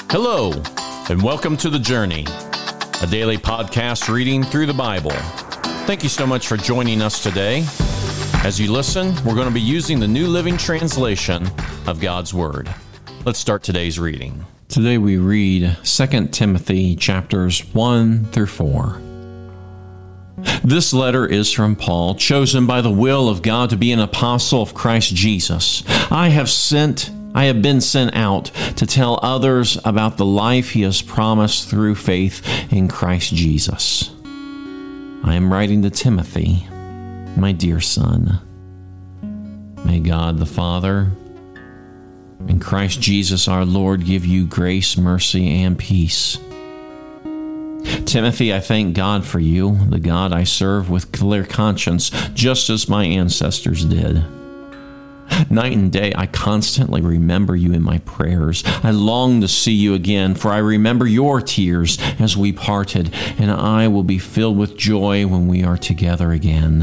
Hello, and welcome to The Journey, a daily podcast reading through the Bible. Thank you so much for joining us today. As you listen, we're going to be using the New Living Translation of God's Word. Let's start today's reading. Today we read 2 Timothy chapters 1 through 4. This letter is from Paul, chosen by the will of God to be an apostle of Christ Jesus. I have been sent out to tell others about the life he has promised through faith in Christ Jesus. I am writing to Timothy, my dear son. May God the Father and Christ Jesus our Lord give you grace, mercy, and peace. Timothy, I thank God for you, the God I serve with clear conscience, just as my ancestors did. Night and day, I constantly remember you in my prayers. I long to see you again, for I remember your tears as we parted, and I will be filled with joy when we are together again.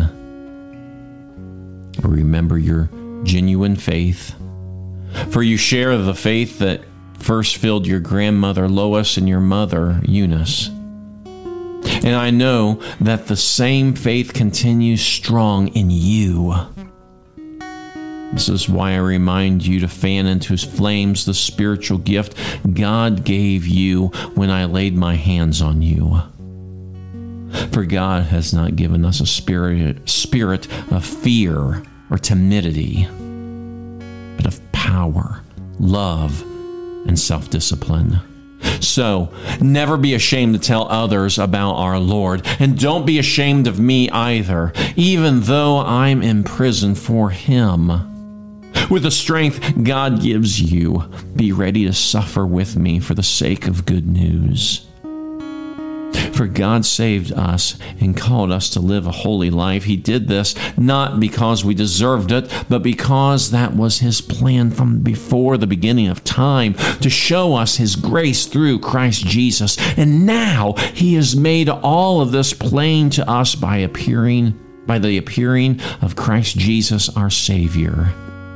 I remember your genuine faith, for you share the faith that first filled your grandmother Lois and your mother Eunice. And I know that the same faith continues strong in you. This is why I remind you to fan into his flames the spiritual gift God gave you when I laid my hands on you. For God has not given us a spirit of fear or timidity, but of power, love, and self-discipline. So, never be ashamed to tell others about our Lord, and don't be ashamed of me either, even though I'm in prison for him. With the strength God gives you, be ready to suffer with me for the sake of good news. For God saved us and called us to live a holy life. He did this not because we deserved it, but because that was his plan from before the beginning of time, to show us his grace through Christ Jesus. And now he has made all of this plain to us by the appearing of Christ Jesus our Savior.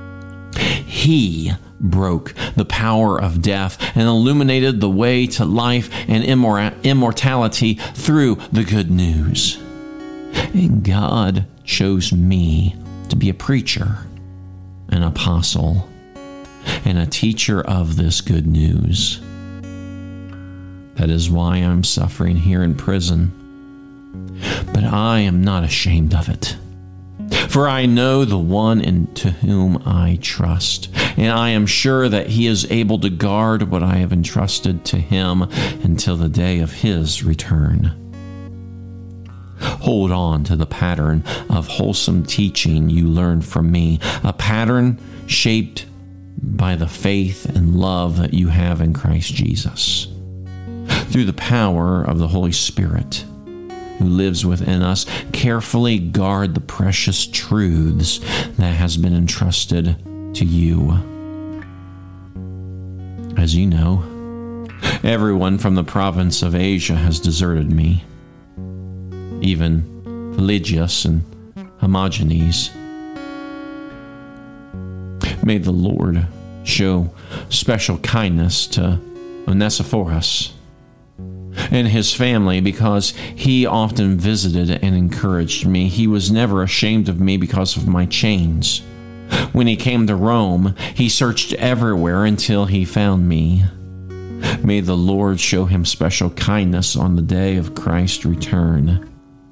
He broke the power of death and illuminated the way to life and immortality through the good news. And God chose me to be a preacher, an apostle, and a teacher of this good news. That is why I'm suffering here in prison. But I am not ashamed of it. For I know the one into whom I trust, and I am sure that he is able to guard what I have entrusted to him until the day of his return. Hold on to the pattern of wholesome teaching you learned from me, a pattern shaped by the faith and love that you have in Christ Jesus. Through the power of the Holy Spirit, who lives within us, carefully guard the precious truths that has been entrusted to you. As you know, everyone from the province of Asia has deserted me, even Pelagius and Hermogenes. May the Lord show special kindness to Onesiphorus and his family, because he often visited and encouraged me. He was never ashamed of me because of my chains. When he came to Rome, he searched everywhere until he found me. May the Lord show him special kindness on the day of Christ's return.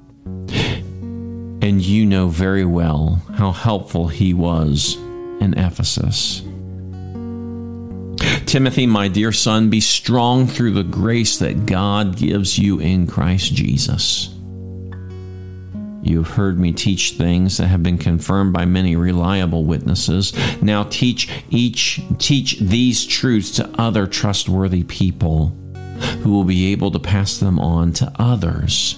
And you know very well how helpful he was in Ephesus. Timothy, my dear son, be strong through the grace that God gives you in Christ Jesus. You have heard me teach things that have been confirmed by many reliable witnesses. Now teach these truths to other trustworthy people who will be able to pass them on to others.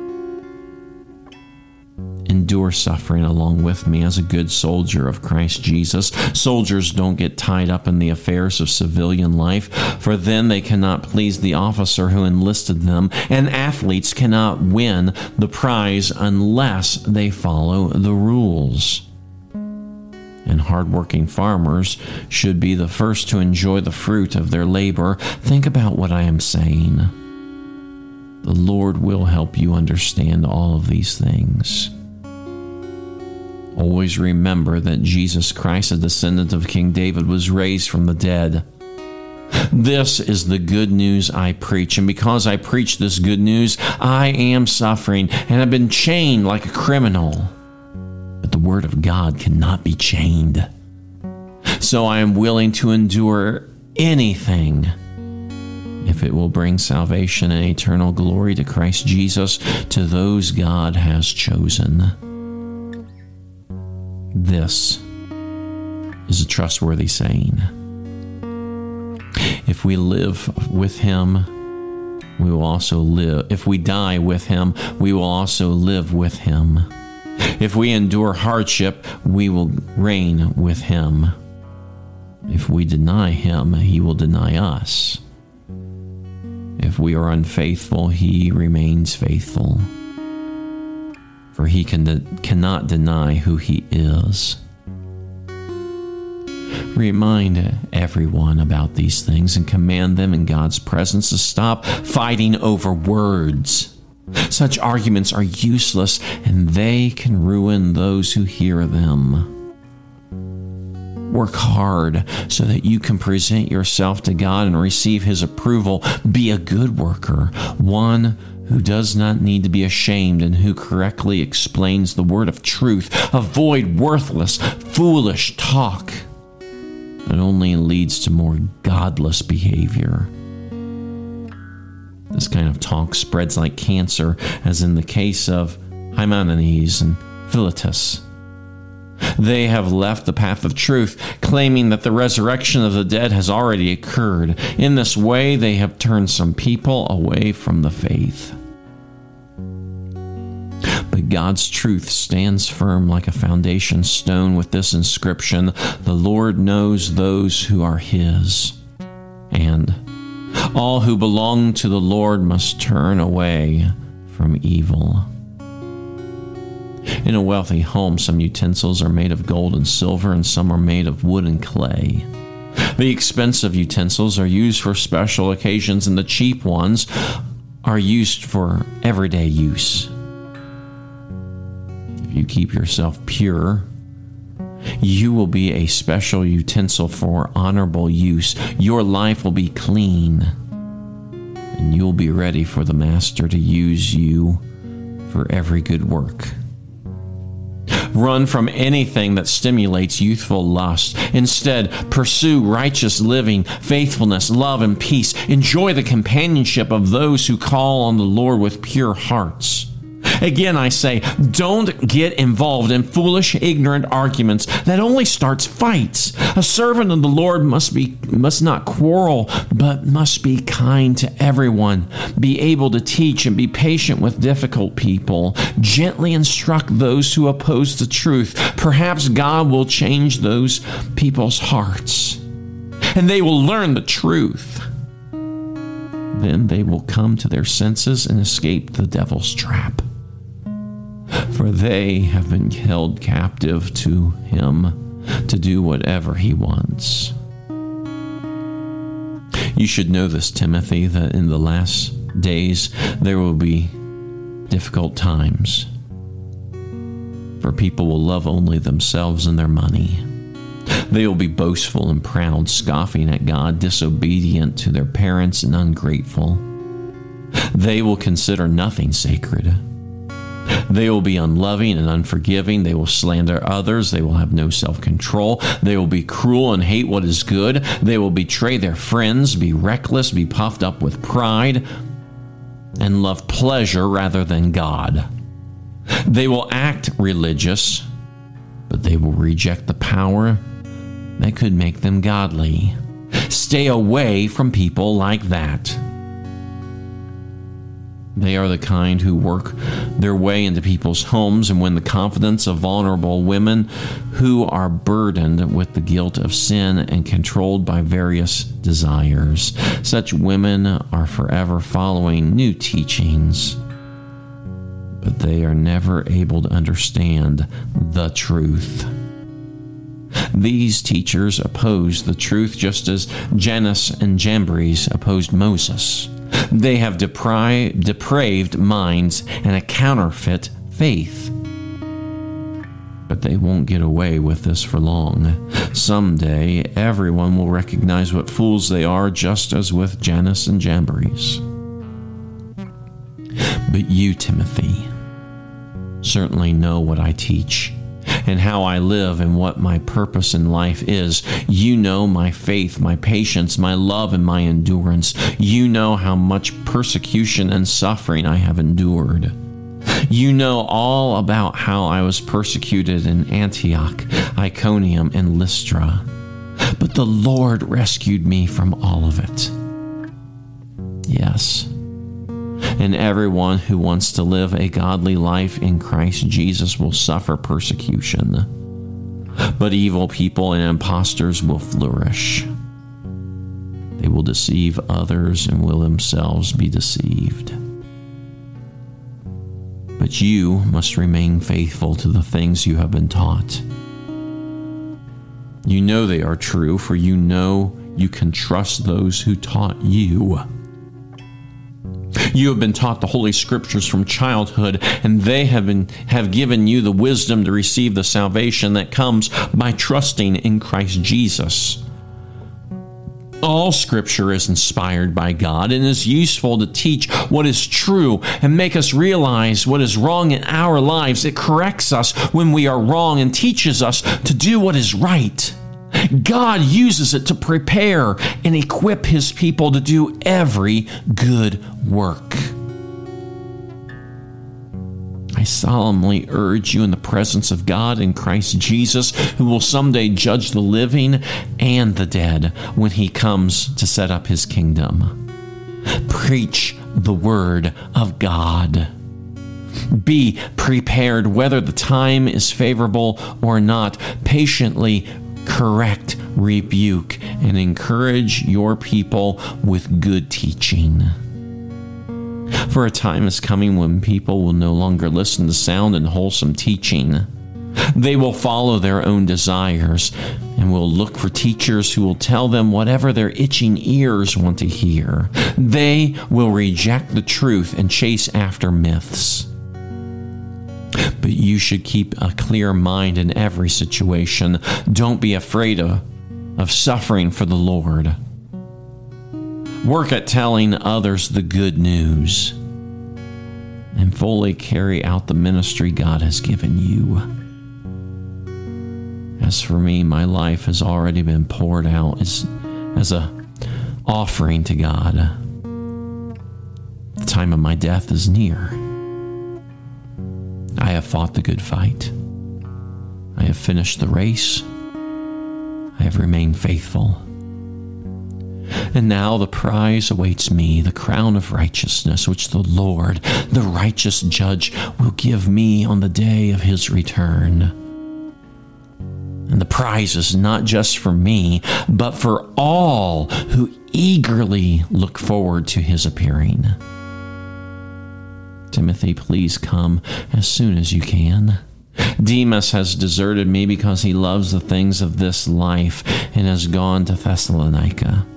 Endure suffering along with me as a good soldier of Christ Jesus. Soldiers don't get tied up in the affairs of civilian life, for then they cannot please the officer who enlisted them, and athletes cannot win the prize unless they follow the rules. and hardworking farmers should be the first to enjoy the fruit of their labor. Think about what I am saying. The Lord will help you understand all of these things. Always remember that Jesus Christ, a descendant of King David, was raised from the dead. This is the good news I preach, and because I preach this good news, I am suffering and have been chained like a criminal. But the Word of God cannot be chained. So I am willing to endure anything if it will bring salvation and eternal glory to Christ Jesus, to those God has chosen. This is a trustworthy saying. If we live with Him, we will also live. If we die with Him, we will also live with Him. If we endure hardship, we will reign with Him. If we deny Him, He will deny us. If we are unfaithful, He remains faithful. For He cannot deny who He is. Remind everyone about these things and command them in God's presence to stop fighting over words. Such arguments are useless, and they can ruin those who hear them. Work hard so that you can present yourself to God and receive His approval. Be a good worker, one who does not need to be ashamed and who correctly explains the word of truth. Avoid worthless, foolish talk. It only leads to more godless behavior. This kind of talk spreads like cancer, as in the case of Hymenaeus and Philetus. They have left the path of truth, claiming that the resurrection of the dead has already occurred. In this way, they have turned some people away from the faith. But God's truth stands firm like a foundation stone with this inscription: "The Lord knows those who are His," and "All who belong to the Lord must turn away from evil." In a wealthy home, some utensils are made of gold and silver, and some are made of wood and clay. The expensive utensils are used for special occasions, and the cheap ones are used for everyday use. If you keep yourself pure, you will be a special utensil for honorable use. Your life will be clean, and you'll be ready for the Master to use you for every good work. Run from anything that stimulates youthful lust. Instead, pursue righteous living, faithfulness, love, and peace. Enjoy the companionship of those who call on the Lord with pure hearts. Again, I say, don't get involved in foolish, ignorant arguments that only starts fights. A servant of the Lord must not quarrel, but must be kind to everyone, be able to teach and be patient with difficult people, gently instruct those who oppose the truth. Perhaps God will change those people's hearts, and they will learn the truth. Then they will come to their senses and escape the devil's trap. For they have been held captive to him to do whatever he wants. You should know this, Timothy, that in the last days there will be difficult times. For people will love only themselves and their money. They will be boastful and proud, scoffing at God, disobedient to their parents, and ungrateful. They will consider nothing sacred. They will be unloving and unforgiving. They will slander others. They will have no self-control. They will be cruel and hate what is good. They will betray their friends, be reckless, be puffed up with pride, and love pleasure rather than God. They will act religious, but they will reject the power that could make them godly. Stay away from people like that. They are the kind who work their way into people's homes and win the confidence of vulnerable women who are burdened with the guilt of sin and controlled by various desires. Such women are forever following new teachings, but they are never able to understand the truth. These teachers opposed the truth just as Jannes and Jambres opposed Moses. They have depraved minds and a counterfeit faith. But they won't get away with this for long. Someday, everyone will recognize what fools they are, just as with Jannes and Jambres. But you, Timothy, certainly know what I teach and how I live and what my purpose in life is. You know my faith, my patience, my love, and my endurance. You know how much persecution and suffering I have endured. You know all about how I was persecuted in Antioch, Iconium, and Lystra. But the Lord rescued me from all of it. Yes. And everyone who wants to live a godly life in Christ Jesus will suffer persecution. But evil people and impostors will flourish. They will deceive others and will themselves be deceived. But you must remain faithful to the things you have been taught. You know they are true, for you know you can trust those who taught you. You have been taught the Holy Scriptures from childhood, and they have given you the wisdom to receive the salvation that comes by trusting in Christ Jesus. All Scripture is inspired by God and is useful to teach what is true and make us realize what is wrong in our lives. It corrects us when we are wrong and teaches us to do what is right. God uses it to prepare and equip His people to do every good work. I solemnly urge you in the presence of God in Christ Jesus, who will someday judge the living and the dead when He comes to set up His kingdom. Preach the word of God. Be prepared whether the time is favorable or not. Patiently correct, rebuke, and encourage your people with good teaching. For a time is coming when people will no longer listen to sound and wholesome teaching. They will follow their own desires and will look for teachers who will tell them whatever their itching ears want to hear. They will reject the truth and chase after myths. But you should keep a clear mind in every situation. Don't be afraid of suffering for the Lord. Work at telling others the good news and fully carry out the ministry God has given you. As for me, my life has already been poured out as an offering to God. The time of my death is near. I have fought the good fight. I have finished the race. I have remained faithful. And now the prize awaits me, the crown of righteousness, which the Lord, the righteous judge, will give me on the day of His return. And the prize is not just for me, but for all who eagerly look forward to His appearing. Timothy, please come as soon as you can. Demas has deserted me because he loves the things of this life and has gone to Thessalonica.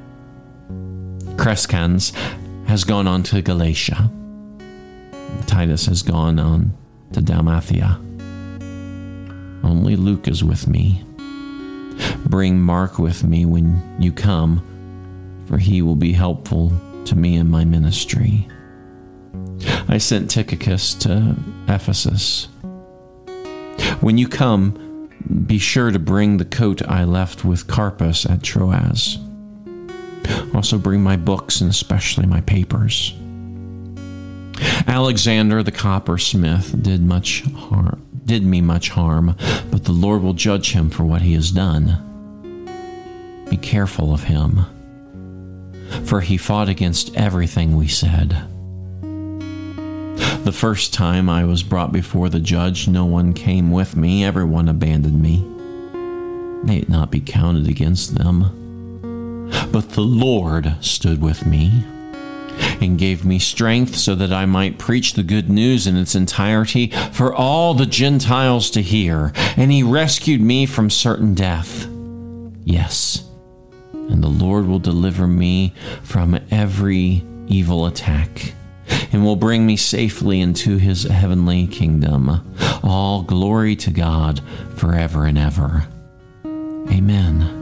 Crescens has gone on to Galatia. Titus has gone on to Dalmatia. Only Luke is with me. Bring Mark with me when you come, for he will be helpful to me in my ministry. I sent Tychicus to Ephesus. When you come, be sure to bring the coat I left with Carpus at Troas. Also bring my books and especially my papers. Alexander the coppersmith did me much harm, but the Lord will judge him for what he has done. Be careful of him, for he fought against everything we said. The first time I was brought before the judge, no one came with me. Everyone abandoned me. May it not be counted against them. But the Lord stood with me. and gave me strength so that I might preach the good news in its entirety for all the Gentiles to hear. And he rescued me from certain death. Yes, and the Lord will deliver me from every evil attack and will bring me safely into his heavenly kingdom. All glory to God forever and ever. Amen.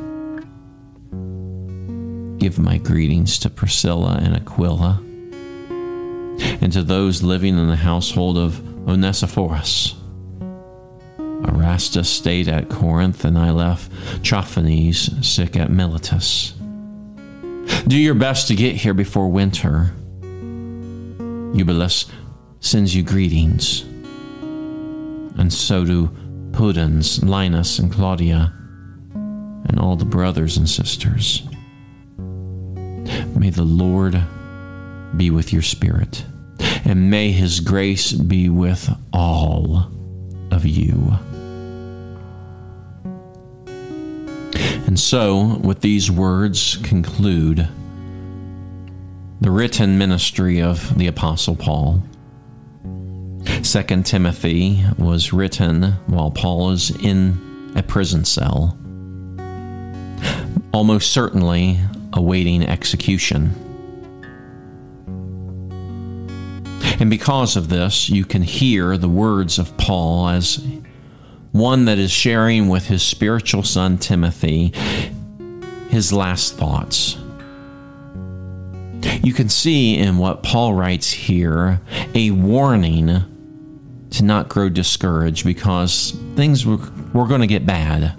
Give my greetings to Priscilla and Aquila, and to those living in the household of Onesiphorus. Erastus stayed at Corinth, and I left Trophimus sick at Miletus. Do your best to get here before winter. Eubulus sends you greetings, and so do Pudens, Linus, and Claudia, and all the brothers and sisters. May the Lord be with your spirit, and may his grace be with all of you. And so, with these words conclude the written ministry of the Apostle Paul. 2 Timothy was written while Paul is in a prison cell, almost certainly awaiting execution. And because of this, you can hear the words of Paul as one that is sharing with his spiritual son Timothy his last thoughts. You can see in what Paul writes here a warning to not grow discouraged because things were going to get bad.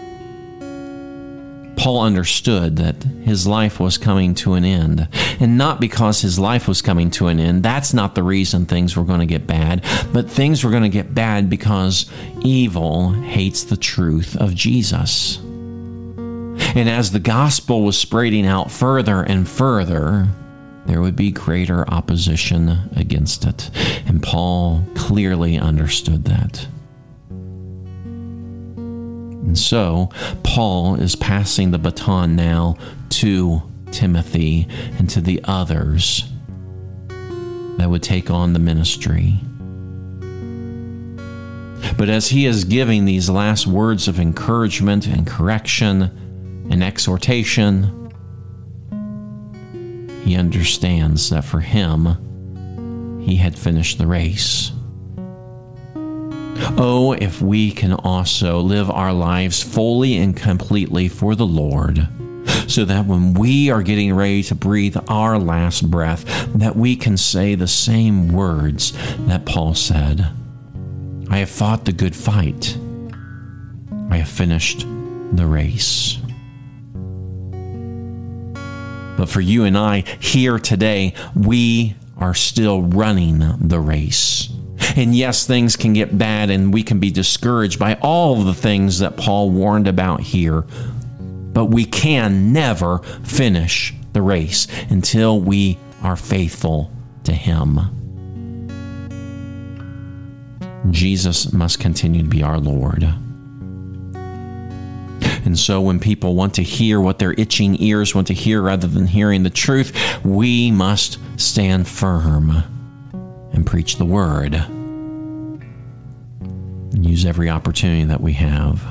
Paul understood that his life was coming to an end. And not because his life was coming to an end. That's not the reason things were going to get bad. But things were going to get bad because evil hates the truth of Jesus. And as the gospel was spreading out further and further, there would be greater opposition against it. And Paul clearly understood that. And so, Paul is passing the baton now to Timothy and to the others that would take on the ministry. But as he is giving these last words of encouragement and correction and exhortation, he understands that for him, he had finished the race. Oh, if we can also live our lives fully and completely for the Lord, so that when we are getting ready to breathe our last breath, that we can say the same words that Paul said. I have fought the good fight. I have finished the race. But for you and I here today, we are still running the race. And yes, things can get bad and we can be discouraged by all of the things that Paul warned about here. But we can never finish the race until we are faithful to him. Jesus must continue to be our Lord. And so when people want to hear what their itching ears want to hear rather than hearing the truth, we must stand firm and preach the word and use every opportunity that we have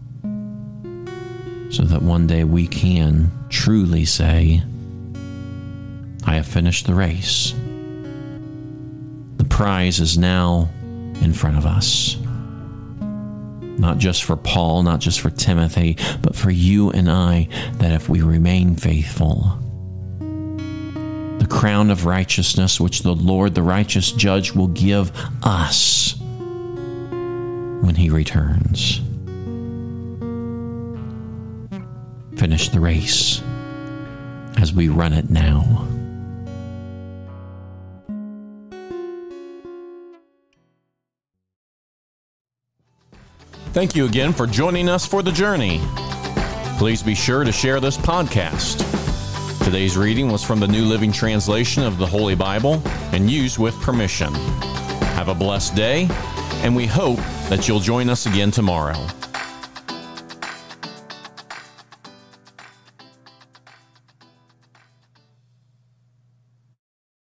so that one day we can truly say, I have finished the race. The prize is now in front of us. Not just for Paul, not just for Timothy, but for you and I, that if we remain faithful, the crown of righteousness which the Lord, the righteous judge, will give us when he returns. Finish the race as we run it now. Thank you again for joining us for the journey. Please be sure to share this podcast. Today's reading was from the New Living Translation of the Holy Bible and used with permission. Have a blessed day, and we hope that you'll join us again tomorrow.